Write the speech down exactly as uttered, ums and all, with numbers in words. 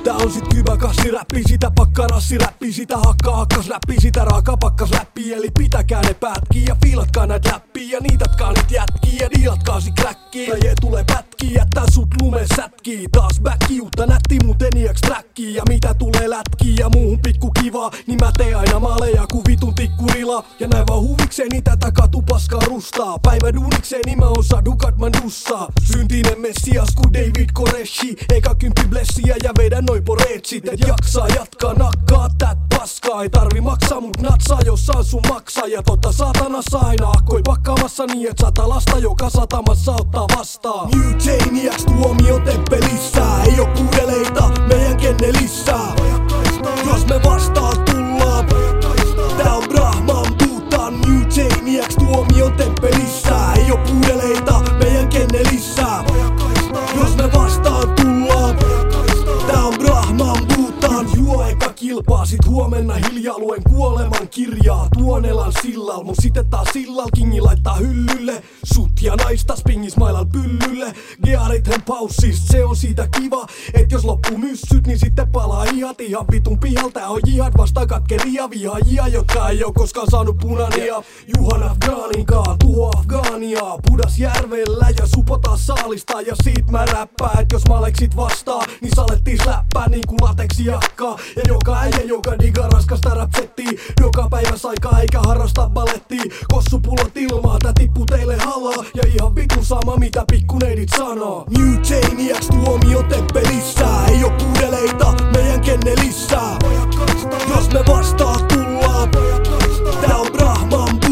Tää on sit hyvä kassiräppi, sitä pakkarassiräppi, sitä hakkaa hakkasräppi, sitä raaka pakkasläppi. Eli pitäkää ne pätkii ja fiilatkaa näit läppiä ja niitatkaa niit jätkii ja diilatkaa sit kräkkiä. Tai tulee pätkii, jättää sut lume sätkii. Taas backi, uutta nätti mut eniäks träkkii. Ja mitä tulee lätkii ja muuhun pikku kivaa, niin mä teen aina maaleja ku vitun tikkurila. Ja näin vaan huvikseni tätä katupaskaa rustaa. Päivä duunikseni mä oon sadukat man dussaa. Syntinen messias ku David Koreshi. Eka kymppi blessiä ja vedän noi poreetsit. Et jaksaa jatkaa nakkaa tät paskaa. Ei tarvi maksaa mut natsaa jos saan sun maksaa. Ja totta saatanassa aina akkoi pakkaamassa niin et sata lasta joka satamassa ottaa vastaan. New Janiacs tuomio temppelissä. Ei oo kuudeleita meidän kennelissä. Jos me vastaan tullaan, tää on Brahman puutaan. New Janiacs tuomio temppelissä. Ei oo kuudeleita meidän kennelissä. Jos me vastaan tullaan, tää on Brahman puutaan. Juo eka kilpaa, sit huomenna hiljaa luen kuoleman kirjaa. Tuonelan sillal, mun sitten taas sillal kingi laittaa hyllylle. Sut ja naista spingis mailal pyllylle. Gearithen paussis, se on siitä kiva. Et jos loppuu myssyt, niin sitten palaa ihat ihan vitun pihal. Tää on jihad vasta katkeria vihaajia, jotka ei oo koskaan saanut punania. Juhan Afgaaninkaa, tuho Afgaania. Pudas järvellä ja supotaa saalista. Ja siitä mä räppää, et jos maleksit vastaa, niin salettis läppää niinku lateksi jakkaa. Ja joka äijä, joka diga raskasta rapsettii. Joka päivä saikaa eikä harrasta balettii. Kossupulot ilmaa, tää tippuu teille halaa. Ja ihan vitun sama mitä pikkuneidit sanoo. New Janiacs tuomio temppelissä. Ei oo kuudeleita